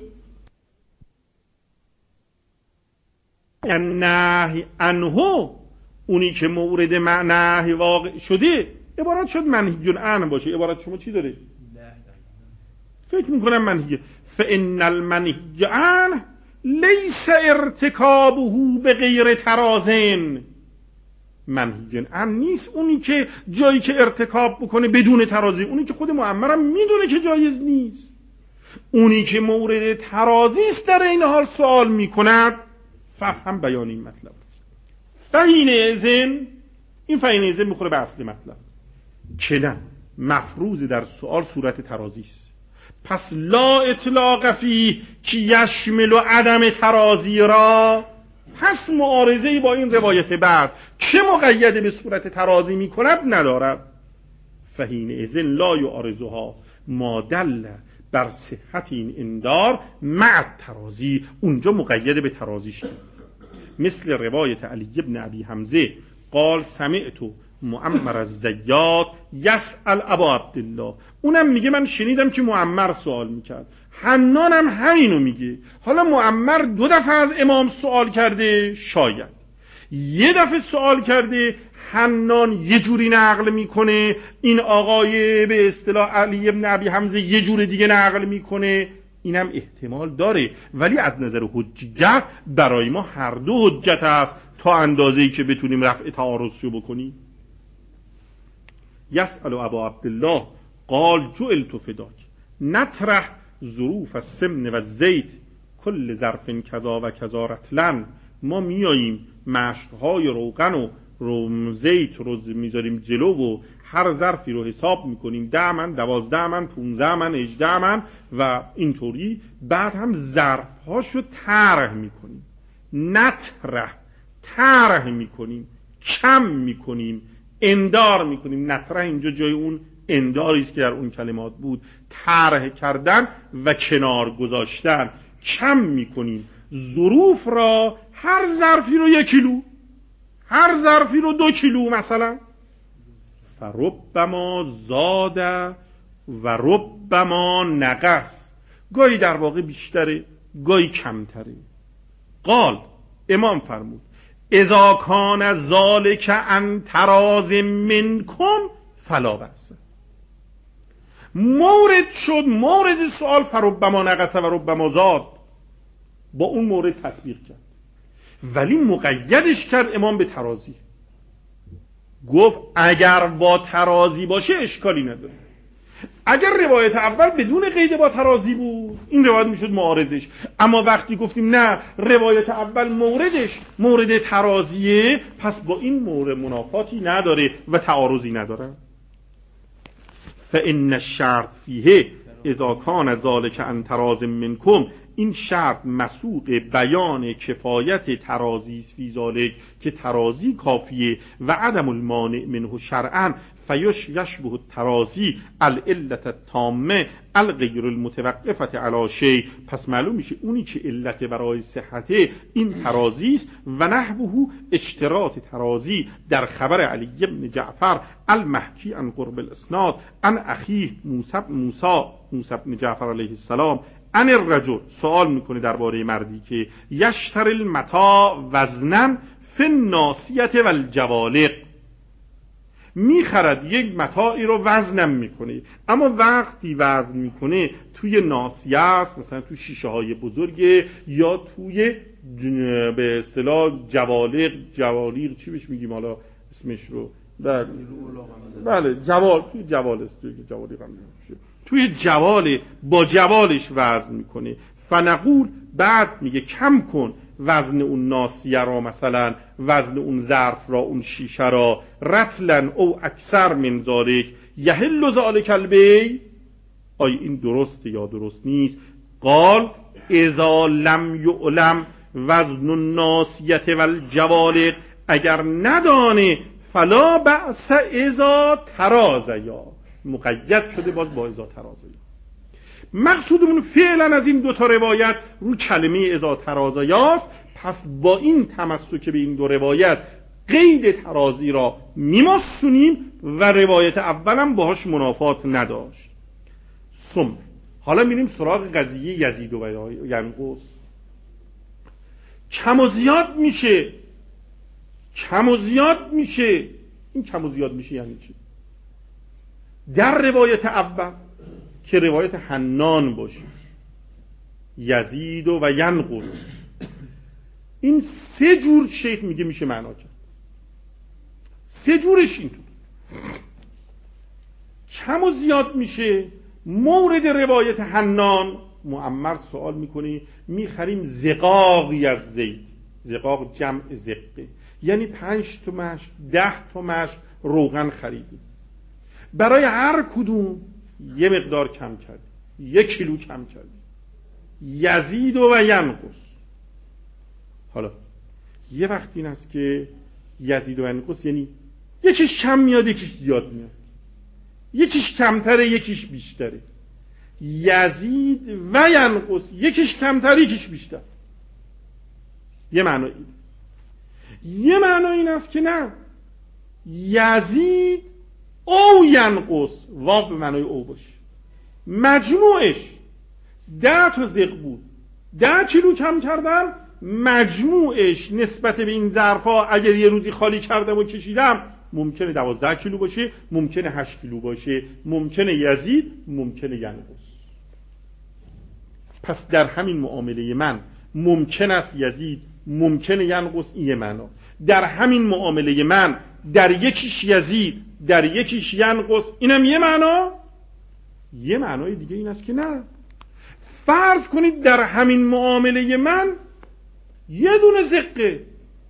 نهی عنه، اونی که مورد نهی واقع شده، عبارت شد منهی عنه باشه. عبارت شما چی داره؟ فکر میکنم منهی. فإن المنهی عنه لیس ارتکابه به غیر ترازن. منهی عنه نیست اونی که جایی که ارتکاب بکنه بدون ترازی، اونی که خود معمرم میدونه که جایز نیست. اونی که مورد ترازی است در این حال سوال میکند. فهم بیان این مطلب. فهین ازن، این فهین ازن میخوره به اصل مطلب که نه، مفروض در سوال صورت ترازی است. پس لا اطلاق فی که یشمل و عدم ترازی را، پس معارضه‌ای با این روایت بعد که مقید به صورت ترازی میکند ندارد. فهین ازن لا یعارضها ما دل بر صحت این اندار مع ترازی، اونجا مقید به ترازی شد. مثل روایت علی ابن ابی حمزه قال سمعت معمر الزیات یسأل ابا عبدالله، اونم میگه من شنیدم که معمر سوال میکرد. حنانم همینو میگه. حالا معمر 2 دفعه از امام سوال کرده، شاید 1 دفعه سوال کرده، حنان یه جوری نقل میکنه، این آقای به اصطلاح علی ابن ابی حمزه یه جور دیگه نقل میکنه، اینم احتمال داره. ولی از نظر حجیت برای ما هر دو حجت است تا اندازه‌ای که بتونیم رفع تعارضشو بکنیم. یسأل ابا عبدالله قال جعلت فداک نطرح ظروف السمن و الزیت کل ظرف کذا و کذا رطلن. ما میاییم مشقهای روغن و زیت رو میذاریم جلو و هر ظرفی رو حساب میکنیم، 10 من، 12 من، 15 من، 18 من و اینطوری. بعد هم ظرفهاشو طرح میکنیم. نطرح، طرح میکنیم، کم میکنیم، اندار میکنیم. نطرح اینجا جای اون انداری است که در اون کلمات بود، طرح کردن و کنار گذاشتن. کم میکنیم ظروف را، هر ظرفی رو 1 کیلو، هر ظرفی رو 2 کیلو مثلا. فربما زاد و ربما نقص، گاهی در واقع بیشتره گاهی کمتره. قال، امام فرمود اذا کان ذالک عن تراز منکم فلا بأس. مورد شد، مورد سوال فربما نقص و ربما زاد، با اون مورد تطبیق کرد، ولی مقیدش کرد امام به ترازی. گفت اگر با ترازی باشه اشکالی نداره. اگر روایت اول بدون قید با ترازی بود این روایت میشد معارضش، اما وقتی گفتیم نه روایت اول موردش مورد ترازیه، پس با این مورد منافاتی نداره و تعارضی نداره. فإن الشرط فیه اذا کان ذلک عن تراز منکم، این شرط مسوق بیان کفایت ترازی است فی ذلک، که ترازی کافیه، و عدم المانع منه شرعا فیشبه الترازی العلت التامه الغیر المتوقفه علی شیء. پس معلوم میشه اونی که علت برای صحت این ترازی است. و نحوه اشتراط ترازی در خبر علی بن جعفر المحکی عن قرب الاسناد عن اخیه موسی بن جعفر علیه السلام عن الرجل، سوال میکنه درباره مردی که یشتری المتاع وزنا فی الناسیه و الجوالق، میخرد یک متاعی رو وزنم میکنه، اما وقتی وزن میکنه توی ناسیه است، مثلا توی شیشه های بزرگ یا توی به اصطلاح جوالیق چی بهش میگیم حالا اسمش رو، بله توی جوال است، توی جوال با جوالش وزن میکنه. فنقول، بعد میگه کم کن وزن اون ناسیه را، مثلا وزن اون ظرف را، اون شیشه را، رطلا او اکثر من ذالک یحل ذالک البیع، آیا این درسته یا درست نیست؟ قال اذا لم یعلم وزن الناسیه و الجوالق، اگر ندانه فلا بأس اذا ترازیا، مقید شده باز با اذا ترازیا. مقصودمون فعلا از این دوتا روایت رو کلمه اذا ترازیاست، پس با این تمسک به این دو روایت قید ترازی را میماسونیم و روایت اولم باهاش منافات نداشت. حالا میریم سراغ قضیه یزید و ینقص. کم و زیاد میشه. این کم و زیاد میشه یعنی چی؟ در روایت اول که روایت حنان باشه، یزید و ینقص، این سه جور شیخ میگه میشه معنا کرد. سه جورش اینطور. کم و زیاد میشه. مورد روایت حنان معمر سوال میکنی میخریم زقاقی از زید، زقاق جمع زقه، یعنی 5 تا مشت 10 تا مشت روغن خریدیم، برای هر کدوم یه مقدار کم کردیم، 1 کیلو کم کردیم. یزید و ینقص. حالا یه وقت این است که یزید و ینقص یعنی یکیش کم میاد یکیش زیاد میاد، یکیش کمتره یکیش بیشتره. یزید و ینقص، یکیش کمتر یکیش بیشتر. یه معنی این. یه معنی این است که نه، یزید او ینقص، واو به معنای او باشه، مجموعش 10 تا زق بود، 10 کیلو کم کردم، مجموعش نسبت به این ظرفا اگر یه روزی خالی کردم و کشیدم ممکنه 12 کیلو باشه، ممکنه 8 کیلو باشه، ممکنه یزید، ممکنه ینقص. پس در همین معامله من ممکن است یزید، ممکنه ینقص، این معنا. در همین معامله من در یکیش یزید، در یکیش ینقص، اینم یه معنا. یه معنای دیگه این است که نه، فرض کنید در همین معامله من یه دونه زقه،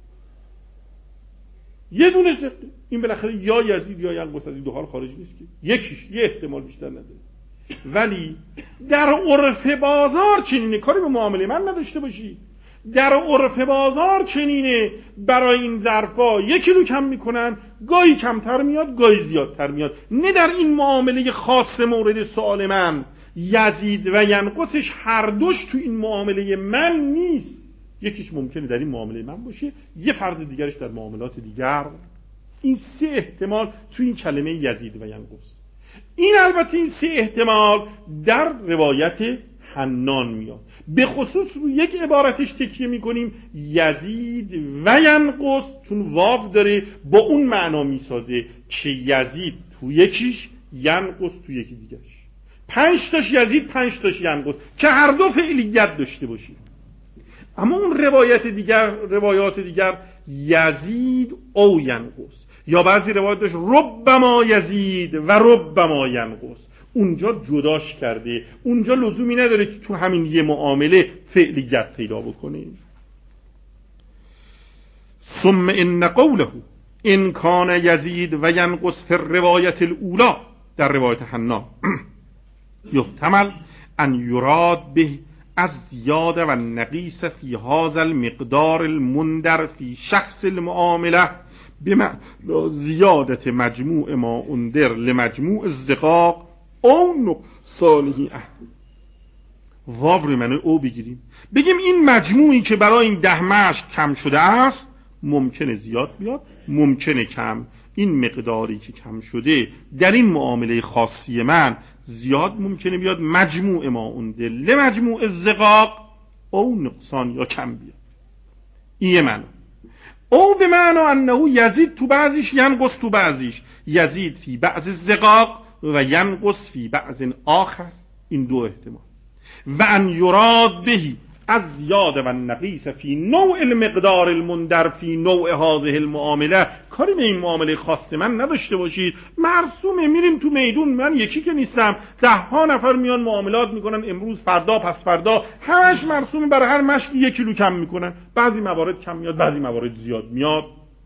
این بالاخره یا یزید یا ینقص، از این دو حال خارج نیست که یکیش، یه احتمال بیشتر نداره. ولی در عرف بازار چنینه، کاری به معامله من نداشته باشی، در عرف بازار چنینه، برای این ظرفا 1 کیلو کم میکنن، گاهی کمتر میاد گاهی زیادتر میاد. نه در این معامله خاص مورد سوال من یزید و ینقصش هر دوش تو این معامله من نیست، یکیش ممکنه در این معامله من باشه، یه فرض دیگرش در معاملات دیگر. این 3 احتمال تو این کلمه یزید و ینقص. این البته این 3 احتمال در روایت حنان میاد. به خصوص رو یک عبارتش تکیه میکنیم، یزید و ینقص، چون واو داره با اون معنا میسازه که یزید تو یکیش، ینقص تو یکی دیگرش. 5 تاش یزید 5 تاش ینقص، که هر دو فعلیت داشته باشی. اما اون روایات دیگر یزید او ینقص، یا بعضی روایات داشت ربما یزید و ربما ینقص، اونجا جداش کرده، اونجا لزومی نداره که تو همین یه معامله فعلیت پیدا بکنه. ثم ان قوله ان کان یزید و ینقص فی الروایت الاولی، در روایت حنان یحتمل ان یراد به از زیاده و نقیص فی هذا المقدار المندر فی شخص المعامله بمعنى زیادت مجموع ما اندر لمجموع الزقاق او نقصانه احد. واو رو معنی او بگیریم، بگیم این مجموعی که برای این 10 مشت کم شده است ممکنه زیاد بیاد، ممکنه کم. این مقداری که کم شده در این معامله خاصی من زیاد ممکنه بیاد مجموع ما اون دل مجموع الزقاق او نقصان یا کم بیاد. این معنی. او به معنی انه یزید تو بعضیش ینقص تو بعضیش، یزید فی بعض الزقاق و ینقص فی بعض آخر. این دو احتمال. و ان یراد بهی از زیاد و نقیص فی نوع المقدار المندر فی نوع هذه المعامله. کاری به این معامله خاص من نداشته باشید، مرسومه، میریم تو میدون، من یکی که نیستم، 10 نفر میان معاملات میکنن، امروز فردا پس فردا، همش مرسومه، برای هر مشکی 1 کیلو کم میکنن، بعضی موارد کم میاد بعضی موارد زیاد میاد.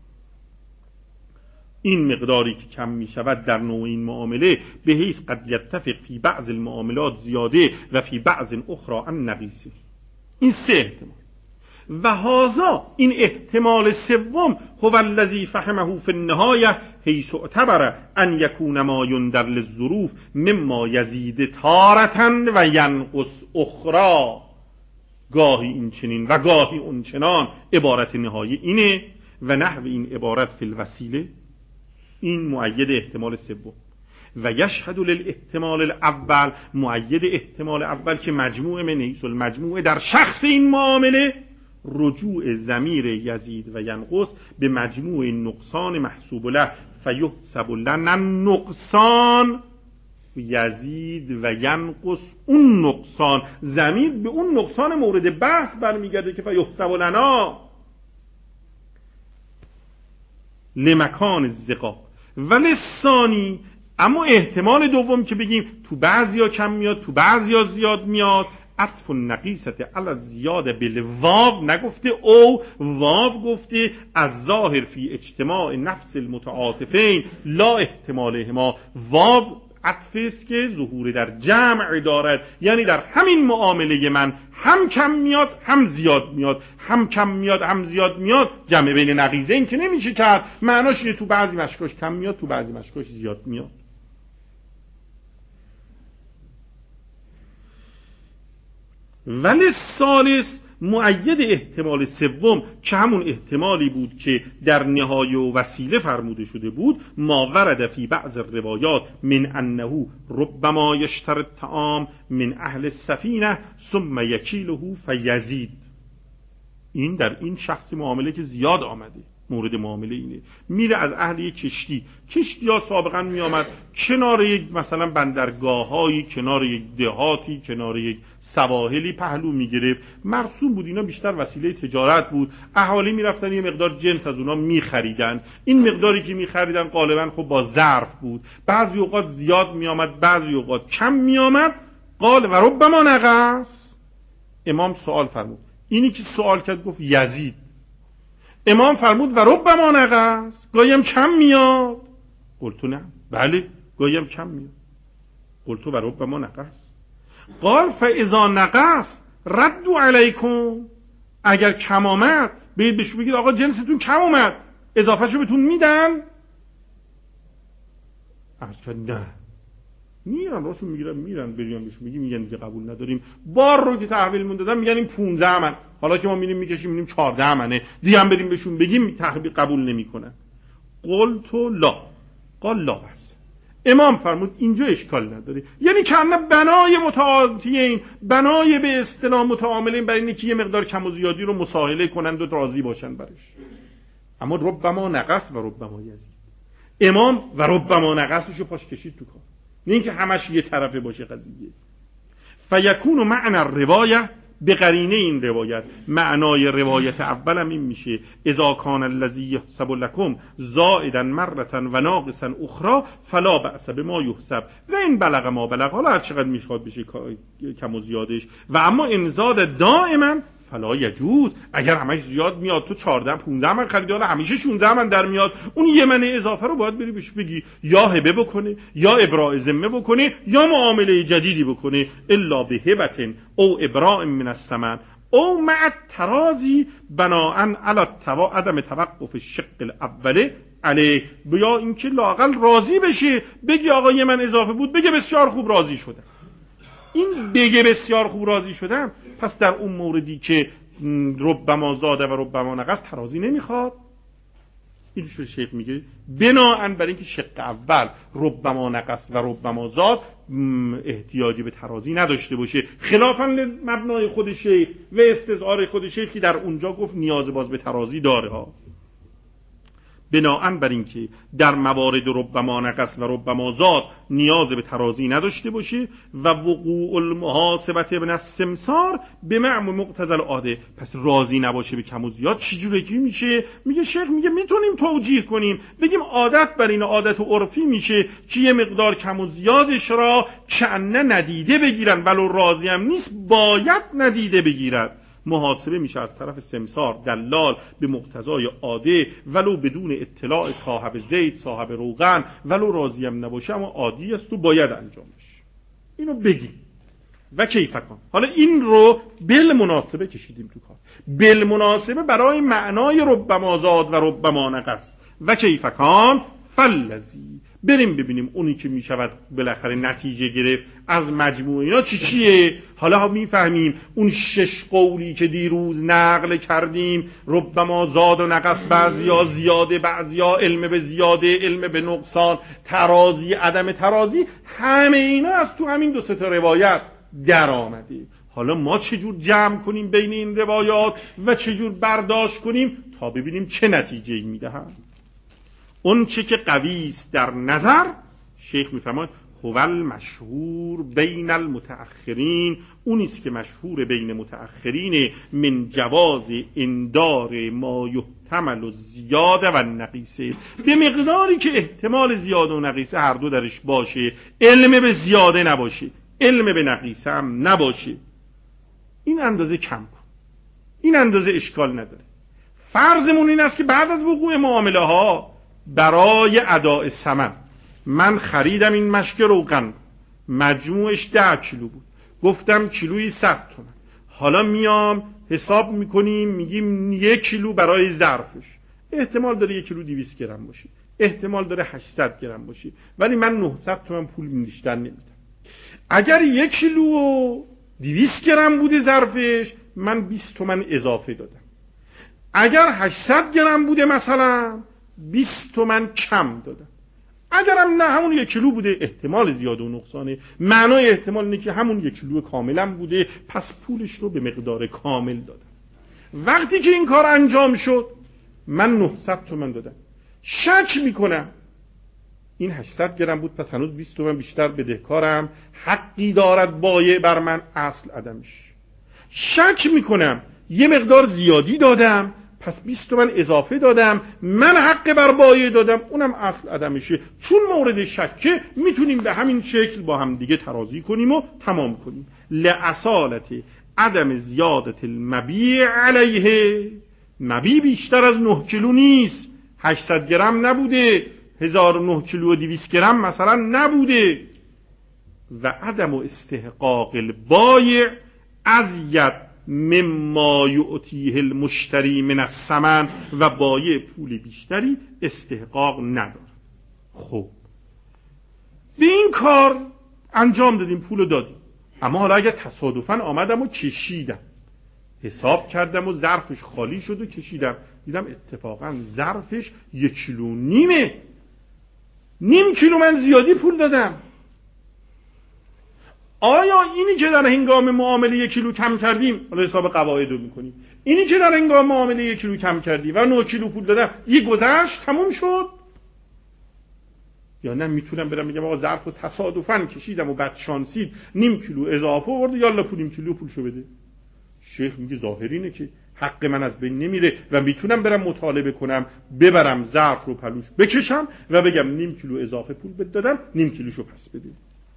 این مقداری که کم می شود در نوع این معامله به حیث قد یتفق فی بعض المعاملات زیاده و فی بعض اخرى ان نقیصه. این 3 احتمال. و هذا این احتمال سوم هو الذی فهمه فی النهایه حیث اعتبر ان یکون ما یندر للظروف مما یزید تارة و ینقص اخرى. گاهی این چنین و گاهی اون چنان عبارت نهایی اینه و نحو این عبارت فی الوسیله. این مؤید احتمال سوم. و یشهد للاحتمال الاول، مؤید احتمال اول که مجموع من حیث المجموع در شخص این معامله رجوع ضمیر یزید و ینقص به مجموع نقصان محسوب له فیحسب لنا نقصان یزید و ینقص. اون نقصان ضمیر به اون نقصان مورد بحث برمیگرده که فیحسب لنا لمکان الزقاق. ولی ثانی، اما احتمال دوم که بگیم تو بعضیا کم میاد تو بعضیا زیاد میاد، عطف النقیصه علی زیاده بالواو نگفته او، واو گفته، از ظاهر فی اجتماع نفس المتعاطفین لا احتمالهما. واو عطف است که ظهور در جمع دارد، یعنی در همین معامله من هم کم میاد هم زیاد میاد، هم کم میاد هم زیاد میاد، جمع بین نقیضین که نمیشه کرد. معناش اینه تو بعضی مشکاش کم میاد تو بعضی مشکاش زیاد میاد. ولی ثالث مؤید احتمال سوم که همون احتمالی بود که در نهایه و وسیله فرموده شده بود، ما ورد فی بعض الروایات من انه ربما یشتری الطعام من اهل السفینه ثم یکیله فیزید. این در این شخص معامله که زیاد آمده، مورد معامله اینه، میره از اهل یک کشتی ها سابقا می آمد کنار یک مثلا بندرگاهایی، کنار یک دهاتی، کنار یک سواحلی پهلو می گرفت، مرسوم بود، اینا بیشتر وسیله تجارت بود، اهالی می رفتن یه مقدار جنس از اونا می خریدن، این مقداری که می خریدن غالبا خب با ظرف بود، بعضی اوقات زیاد می آمد بعضی اوقات کم می آمد. قال و ربما نقص. امام سوال فرمود، اینی که سوال کرد گفت یزید، امام فرمود و ربما نقص، گاهی کم میاد. قلت نه، بله گاهی کم میاد. قلت و ربما نقص. قال فاذا نقص ردوا علیکم. اگر کم آمد بهش بگید آقا جنستون کم اومد، اضافه شو بهتون میدن. عرض کرد نه، میرن راشون میگیرن میرن، بریان بهش میگن دیگه قبول نداریم. بار رو که تحویلمون دادن میگن این 15 من، حالا که ما میریم میکشیم میبینیم 14 منه، دیگه هم بریم بهشون بگیم تحویل قبول نمیکنن. قلت لا. قال لا بس. امام فرمود اینجا اشکال نداره، یعنی که بنای متعاطیین، بنای به اصطلاح متعاملین برای اینه که یه مقدار کم و زیادی رو مساهله کنند و راضی باشن برش. اما ربما نقص و ربما یزید. امام و ربما نقصشو پاش کشید تو کار، نه اینکه همش یه طرفه باشه قضیه. فیکون معنی الروایه، به قرینه این روایت معنای روایت اولم این میشه اذا کان الذی یحسب لکم زائدا مرة و ناقصا اخرى فلا بأس بما یحسب و این بلغ ما بلغ، حالا هر چقدر میخواد بشه کم و زیادش، و اما ان زاد دائما فلا یجوز. اگر همش زیاد میاد، تو 14 15 من خریدی، حالا همیشه 16 من در میاد، اون یه من اضافه رو باید بری بهش بگی یا هبه بکنه یا ابراء ذمه بکنه یا معامله جدیدی بکنه، الا به هبه او ابراء من الثمن او مع الترازی بناء علی عدم توقف الشق الاول علیه، یا اینکه لااقل راضی بشه، بگی آقا یه من اضافه بود، بگه بسیار خوب راضی شدم. این بگه بسیار خوب راضی شدم، پس در اون موردی که ربما زاده و ربما نقص ترازی نمیخواد. این رو شیخ میگه بناهن بر اینکه شق اول ربما نقص و ربما زاد احتیاجی به ترازی نداشته باشه، خلافاً مبنای خود شیخ و استظهار خود شیخ که در اونجا گفت نیاز باز به ترازی داره ها. بناهن بر اینکه در موارد ربما نقص و ربما زاد نیاز به ترازی نداشته باشه و وقوع المحاسبه ابن السمسار به معنی مقتضی العاده، پس راضی نباشه به کم و زیاد چجوری میشه؟ میگه شیخ میگه میتونیم توجیه کنیم بگیم عادت بر این عادت و عرفی میشه که یه مقدار کم و زیادش را چنه ندیده بگیرن، ولو راضی هم نیست باید ندیده بگیرد. محاسبه میشه از طرف سمسار دلال به مقتضای عاده ولو بدون اطلاع صاحب زید صاحب روغن، ولو راضی هم نباشه اما عادی است و باید انجام بشه. اینو بگیم و کیف کن. حالا این رو بالمناسبه کشیدیم تو کار، بالمناسبه برای معنای ربما زاد و ربما نقص و کیف کن فلذی. بریم ببینیم اونی که میشود بالاخره نتیجه گرفت از مجموع اینا چیه. حالا میفهمیم اون 6 قولی که دیروز نقل کردیم، ربما زاد و نقص، بعضیا زیاده بعضیا علم به زیاده علم به نقصان، ترازی عدم ترازی، همه اینا از تو همین 2-3 تا روایت در آمده. حالا ما چجور جمع کنیم بین این روایات و چجور برداشت کنیم تا ببینیم چه نتیجه‌ای میدهند. اون چه که قوی است در نظر، شیخ میفرماید هو المشهور بین المتأخرین، اونیست که مشهور بین متأخرین، من جواز اندار ما یحتمل الزیاده و النقیصه، به مقداری که احتمال زیاده و نقیصه هر دو درش باشه، علم به زیاده نباشه علم به نقیصه هم نباشه، این اندازه کم کن، این اندازه اشکال نداره. فرضمون این است که بعد از وقوع معامله ها برای اداء ثمن من خریدم این مشک روغن، مجموعش 10 کیلو بود، گفتم کیلویی 100 تومن، حالا میام حساب میکنیم میگیم 1 کیلو برای ظرفش، احتمال داره 1 کیلو 200 گرم باشه، احتمال داره 800 گرم باشه، ولی من 900 تومن پول بیشتر نمیدم. اگر 1 کیلو و 200 گرم بوده ظرفش، من 20 تومن اضافه دادم. اگر 800 گرم بوده مثلا 20 تومن کم دادم. اگرم نه همون 1 کیلو بوده، احتمال زیاد و نقصانه، معنای احتمال اینه که همون 1 کیلو کاملا بوده، پس پولش رو به مقدار کامل دادم. وقتی که این کار انجام شد من 900 تومن دادم، شک میکنم این 800 گرم بود پس هنوز 20 تومن بیشتر بدهکارم، حقی دارد بایع بر من، اصل عدمش. شک میکنم یه مقدار زیادی دادم پس 20 تومن اضافه دادم، من حق بر بایع دادم، اونم اصل عدمشه. چون مورد شکه میتونیم به همین شکل با هم دیگه ترازی کنیم و تمام کنیم. لأصالت عدم زیادت المبیع علیه، مبیع بیشتر از 9 کیلو نیست، 800 گرم نبوده، 1009 کیلو و 200 گرم مثلا نبوده. و عدم استحقاق البایع ازید مما یعطیه المشتری من الثمن، و بایع پول بیشتری استحقاق ندارد. خب به این کار انجام دادیم، پول دادیم، اما حالا اگر تصادفاً آمدم و کشیدم، حساب کردم و ظرفش خالی شد و کشیدم، دیدم اتفاقاً ظرفش 1.5 کیلو، نیم کیلو من زیادی پول دادم. آیا اینی که در هنگام معامله 1 کیلو کم کردیم، حالا حساب قواعد رو میکنیم، اینی که در هنگام معامله 1 کیلو کم کردی و 9 کیلو پول دادم یه گذشت تموم شد، یا نه میتونم برم بگم آقا ظرف رو تصادفاً کشیدم و بعد شانسید نیم کیلو اضافه آورد، یالا پول نیم کیلو پولشو بده. شیخ میگه ظاهر اینه که حق من از بین نمیره و میتونم برم مطالبه کنم، ببرم ظرف رو پلوش بکشم و بگم نیم کیلو اضافه پول بد دادم، نیم کیلوشو پس بده.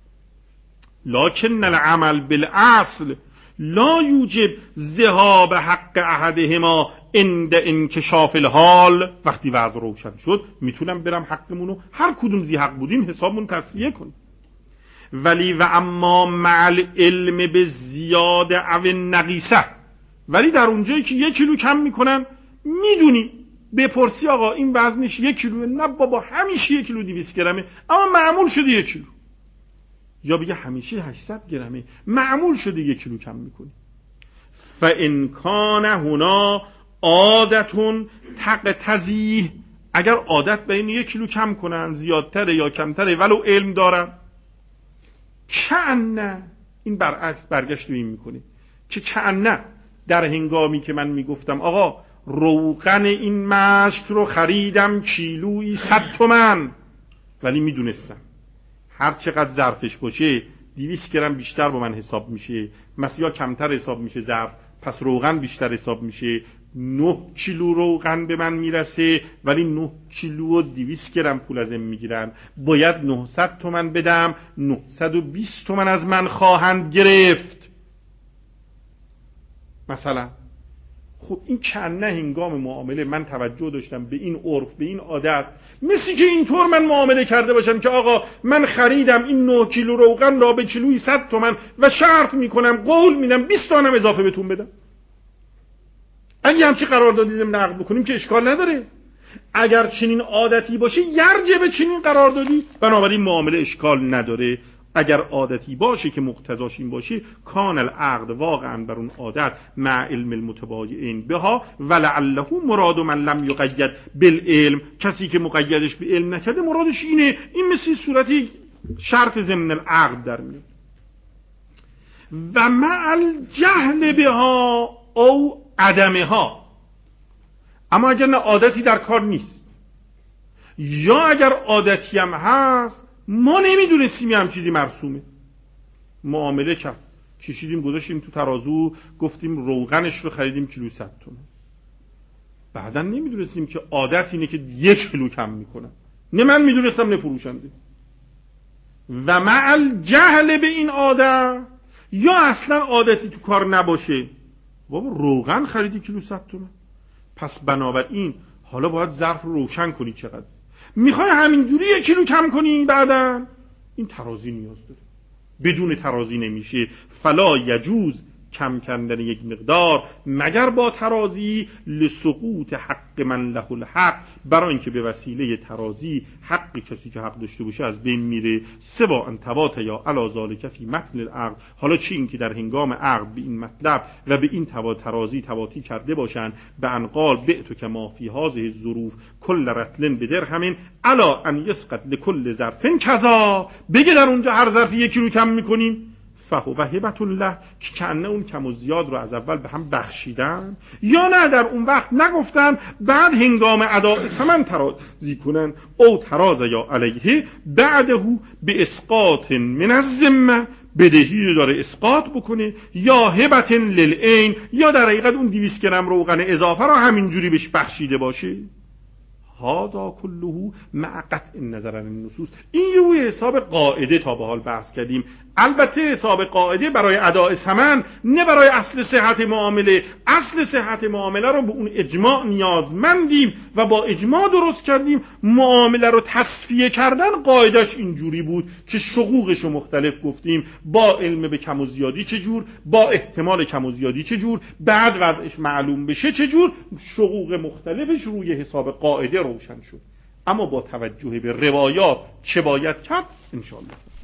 لکن العمل بالاصل لا یوجب ذهاب حق احدهما عند انکشاف الحال. وقتی وضع روشن شد میتونم برم حقمونو، هر کدوم زی حق بودیم حسابمون تصفیه کنیم. ولی و اما مع العلم به زیاده او نقیصه، ولی در اونجایی که 1 کیلو کم میکنن میدونیم، بپرسی آقا این وزنش 1 کیلو، نه بابا همیشه 1 کیلو 200 گرمه اما معمول شده 1 کیلو، یا بگه همیشه 800 گرمه معمول شده 1 کیلو کم میکنی. فان کان هنا عادتون تقتضی اگر عادت به این 1 کیلو کم کنن، زیادتره یا کمتره، ولو علم دارن، کأنه، این برعکس برگشت به این میکنه که کأنه در هنگامی که من میگفتم آقا روغن این مشک رو خریدم کیلویی 100 تومن، ولی میدونستم هر چقدر ظرفش باشه 200 گرم بیشتر با من حساب میشه، یا کمتر حساب میشه ظرف، پس روغن بیشتر حساب میشه. 9 کیلو روغن به من میرسه، ولی 9 کیلو و 200 گرم پول ازم میگیرن، باید 900 تومن بدم، 920 تومن از من خواهند گرفت مثلا. خب این کنه هنگام معامله من توجه داشتم به این عرف، به این عادت، مثل که اینطور من معامله کرده باشم که آقا من خریدم این 9 کیلو روغن را به کیلویی 100 تومن و شرط میکنم، قول میدم 20 تومنم اضافه بهتون بدم. اگه همچی قراردادی ضمن عقد بکنیم که اشکال نداره. اگر چنین عادتی باشه یرجه به چنین قراردادی، بنابراین معامله اشکال نداره. اگر عادتی باشه که مقتضاش این باشه، کان العقد واقعا بر اون عادت مع علم المتبایعین بها ولعله مراد من لم یقید بالعلم، کسی که مقیدش به علم نکرده مرادش اینه. این مثل صورتی شرط ضمن العقد در میاد. و مع الجهل بها او عدمها، اما اگر نه عادتی در کار نیست یا اگر عادتی هم هست ما نمیدونستیم هم چیزی مرسومه، معامله کرد، کشیدیم گذاشتیم تو ترازو، گفتیم روغنش رو خریدیم کیلو 100 تومن، بعدا نمیدونستیم که عادت اینه که 1 کیلو کم میکنن، نه من میدونستم نه فروشنده. و مع الجهل به این عادت، یا اصلا عادتی تو کار نباشه، بابا روغن خریدی کیلو 100 تومن، پس بنابراین حالا باید ظرف رو روشن کنی چقدر میخوای، همینجوری 1 کیلو کم کنی، بعداً این ترازی نیاز داره، بدون ترازی نمیشه. فلا یجوز کم کردن یک مقدار مگر با ترازی، لسقوط حق من له الحق، برای اینکه به وسیله ترازی حق کسی که حق داشته باشه از بین میره. سوا ان تواط یا علی ذلک فی متن العقد، حالا چه این که در هنگام عقد به این مطلب و به این ترازی تواطی کرده باشن، به انقال بعت کما فی هذه الظروف کل رطل بدرهم الا ان یسقط لكل ظرف کذا، بگه در اونجا هر ظرفی 1 کیلو کم میکنیم، فهو هبة الله، که کنه اون کم و زیاد رو از اول به هم بخشیدن، یا نه در اون وقت نگفتن بعد هنگام اداء ثمن ترازی کنن، او تراز یا علیه بعده به اسقاط من الذمه، بدهی رو داره اسقاط بکنه، یا هبة للعین، یا در حقیقت اون 200 گرم روغن اضافه رو همینجوری بهش بخشیده باشه. هذا كله مع قطع النظر عن النصوص. این روی حساب قاعده تا به حال بحث کردیم، البته حساب قاعده برای اداء ثمن، نه برای اصل صحت معامله. اصل صحت معامله رو به اون اجماع نیازمندیم و با اجماع درست کردیم. معامله رو تصفیه کردن قاعدش اینجوری بود که شقوقش رو مختلف گفتیم، با علم به کم و زیادی چجور، با احتمال کم و زیادی چجور، بعد وضعش معلوم بشه چجور، شقوق مختلفش روی حساب قاعده روشن شد. اما با توجه به روایات چه باید کرد انشاءالله